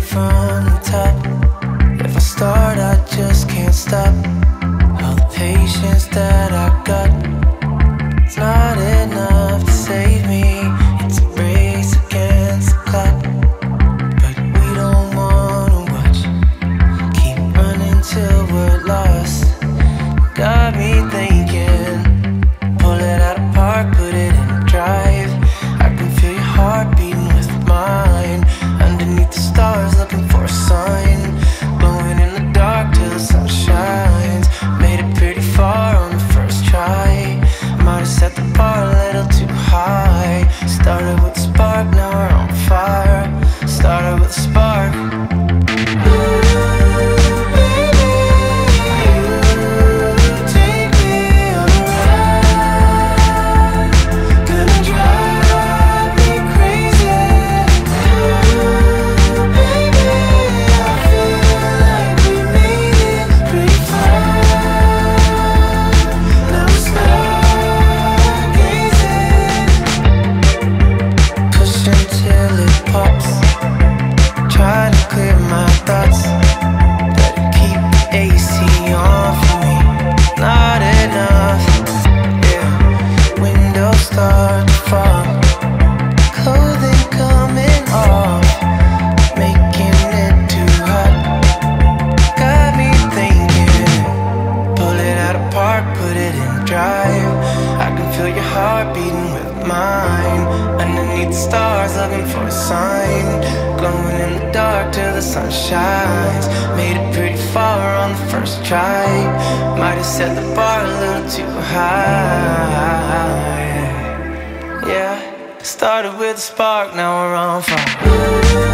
from the top. If I start, I just can't stop. All the patience that I got, it's not enough to save me. It's a race against the clock, but we don't wanna watch. Keep running till we're lost. Got me thinking, pull it out of park, put it in drive. I can feel your heart beating with mine. Underneath the stars, looking for a sign. Glowing in the dark till the sun shines. Made it pretty far on the first try. Might have set the bar a little too high. Started with a spark, now we're on fire. Started with a spark. Set the bar a little too high. Yeah, started with a spark, now we're on fire.